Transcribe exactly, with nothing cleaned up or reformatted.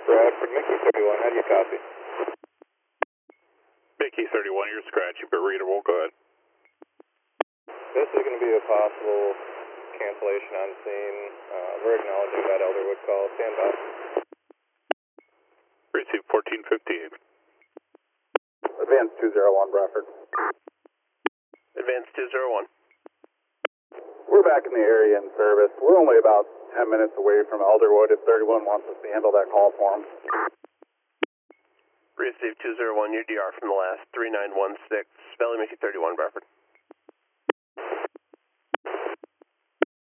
Bradford, Mickey thirty-one, how do you copy? Mickey thirty-one, you're scratchy but readable, go ahead. This is going to be a possible cancellation on scene. Uh, we're acknowledging that Elderwood call. Stand by. Receive fourteen fifty-eight. Advance two zero one, Bradford. Advance two zero one. We're back in the area in service. We're only about ten minutes away from Elderwood if thirty-one wants us to handle that call for him. Receive two zero one, your D R from the last three nine one six, Valley Mickey thirty-one, Bradford.